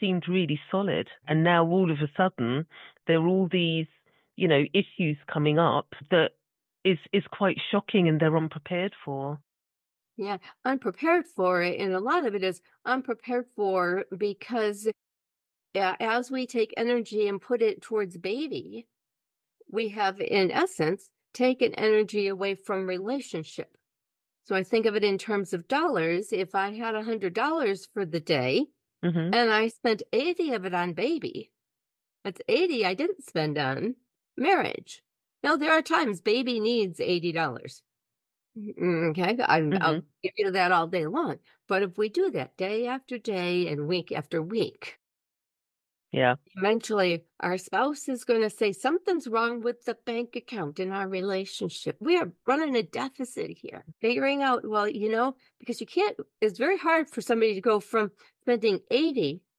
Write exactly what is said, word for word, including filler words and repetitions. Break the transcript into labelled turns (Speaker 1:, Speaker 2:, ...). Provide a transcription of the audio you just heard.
Speaker 1: seemed really solid. And now all of a sudden, there are all these, you know, issues coming up that is, is quite shocking and they're unprepared for.
Speaker 2: Yeah, unprepared for it. And a lot of it is unprepared for because uh, as we take energy and put it towards baby, we have, in essence, taken energy away from relationship. So I think of it in terms of dollars. If I had a hundred dollars for the day
Speaker 1: Hmm.
Speaker 2: and I spent eighty of it on baby, that's eighty I didn't spend on marriage. Now there are times baby needs eighty dollars. Mm, okay, I,
Speaker 1: Hmm.
Speaker 2: I'll give you that all day long. But if we do that day after day and week after week,
Speaker 1: Yeah.
Speaker 2: eventually our spouse is going to say something's wrong with the bank account in our relationship. We are running a deficit here. Figuring out, well, you know, because you can't, it's very hard for somebody to go from spending eighty